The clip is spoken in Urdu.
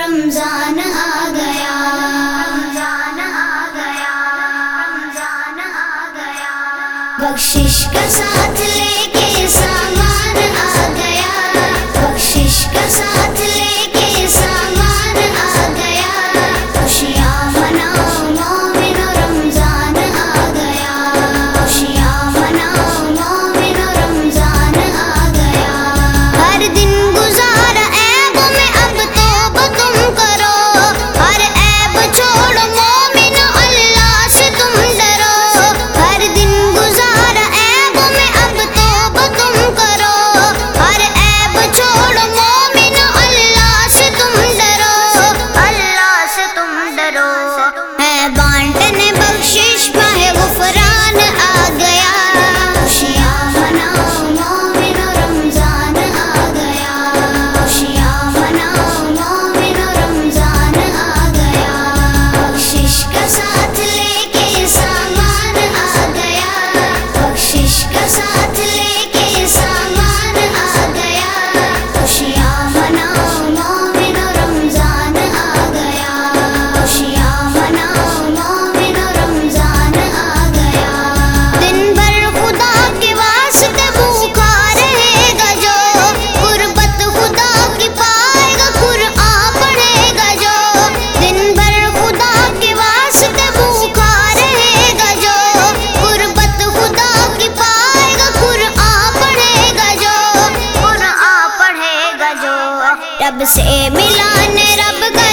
رمضان آ گیا، رمضان آ گیا، رمضان آ گیا، بخشش کا ساتھ لے کے سامان آ گیا، بخشش کا ساتھ لے کے سامان آ گیا، خوشیاں مناؤ مومنو رمضان آ گیا، خوشیاں مناؤ مومنو رمضان آ گیا، ہر دن گزارا عیب میں اب توبہ تم کرو، ہر عیب چھوڑو مومنو اللہ سے تم ڈرو، ہر دن گزارا عیب میں اب توبہ تم کرو، ہر عیب چھوڑو مومنو اللہ سے تم ڈرو، اللہ سے تم ڈرو، ہے بانٹنے بخشش ماہ غفران آ گیا، خوشیاں مناؤ مومنو رمضان آ گیا، خوشیاں مناؤ مومنو رمضان آ گیا، بخشش کا ساتھ لے کے سامان آ گیا، بخشش کا ساتھ لے کے سامان آ گیا، خوشیاں مناؤ مومنو رمضان آ گیا، خوشیاں مناؤ مومنو رمضان آ گیا، دن بھر خدا کے واسطے بھوکا رہے گا جو، قربت خدا کی پائے گا قرآن پڑھے گا جو، دن بھر خدا کے واسطے بھوکا رہے گا جو، قربت خدا کی پائے گا قرآن پڑھے گا جو، قرآن پڑھے گا جو، رب سے ملانے رب کا